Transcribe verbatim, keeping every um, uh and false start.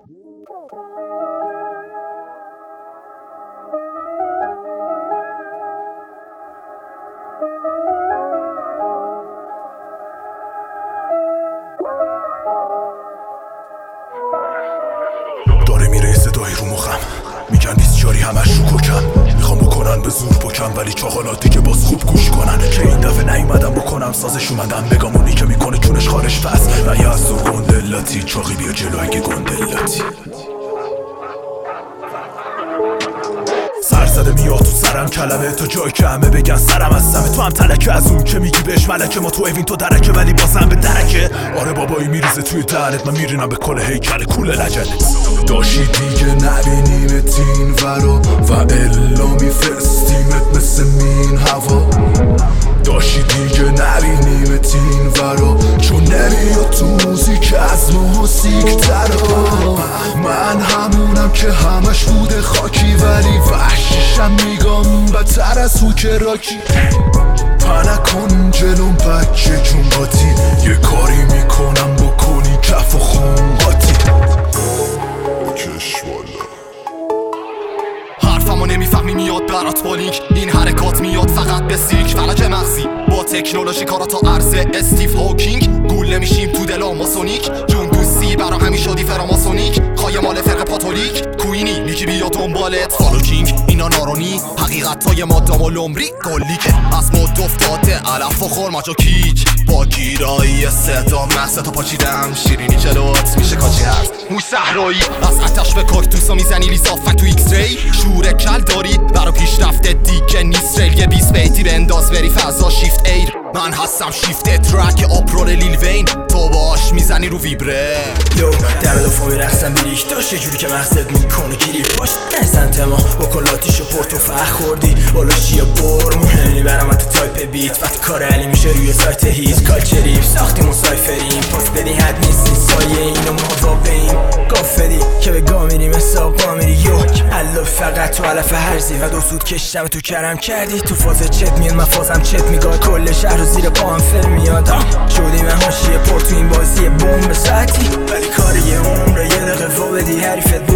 داره میره صدایی رو مخم، میگن بیسیاری همش رو کوکم، میخوام بکنن به زور بکم ولی چاقالاتی که باز خوب گوش کنن. که این دفعه نیومدم بکنم سازش، اومدم بگم اونی که میکنه چونش خارش پس و یا از دور گندلاتی چاقی بیا جلو اگه گندلاتی. سر زده میاد تو سرم کلمه تا جایی که همه بگن سرم از سمه. تو هم تلکه از اون که میگی بهش ملکه، ما تو اوین تو درکه ولی بازم به درکه. آره بابایی میریزه توی دهنت، من میرینم به کل هیکل کوله لجنت. داشی دیگه نبینیمت این ورا و الا میفرستیمت مثل مین هوا. داشی دیگه نبینیمت این ورا چون نمیاد تو موزیک از ما سیکترا. من همونم که همش بوده خاکی ولی وحشیشم میگم بدتر از هوک راکی. پنکن جلوم بچه جون باتی، یه کاری میکنم بکنی کف و خون قاطی. بکش والا حرفمو نمیفهمی میاد برات با لینک، این حرکات میاد فقط به سیک. فلج مغزی با تکنولوژی کاراتو عرضه استیو هاکینگ. گول نمیشیم تو دل آماسونیک، جون دوستی برا همی شدی فراماسونیک. خواهی مال فرق پاتولیک کوینی میگی بیا دنبالت فالو کینگ. اینا نارونی حقیقتای مادام و لومری گلی که از مد افتاده علف و خورماجو کیک. با گیرایی صدا مغزتو پاچیدم، شیرینی جلوت میشه کاچی هست موی صحرایی. از آتش به کاکتوسا میزنی لیزافت تو ایکس ری. شور کل داری برا پیشرفته دیگه نیست ریل. یه بیس بیتی بنداز بری فضا شیفت ایر. من هستم شیفت ترک آپرول لیل وین، تو باش میزنی رو ویبره. یو در دفعه میرخصم بیریک داشت یه جوری که مغزت میکنه گیری باش. نزن تما بکن لاتیشو پورتو فخ خوردی بالاشی بر مهمی برام تو تایپ بیت. وقتی کار علی میشه روی سایت هیز کالچری ساختیم و سایفریم. پاس بدی حد نیست این سایه اینو ما واقعیم. گافدی که به گا میریم حساب میری یو الله فقط تو علف هرزی و دو سود کشتم تو کرم کردی. تو فاز چت میاد من فازم چت میگاد کل شهر رو زیر پا هم فر میاد. شدی من هاشیه پر تو این بازی بوم به ساعتی ولی کار یه عمره. یه دقیقه وا بدی حریفت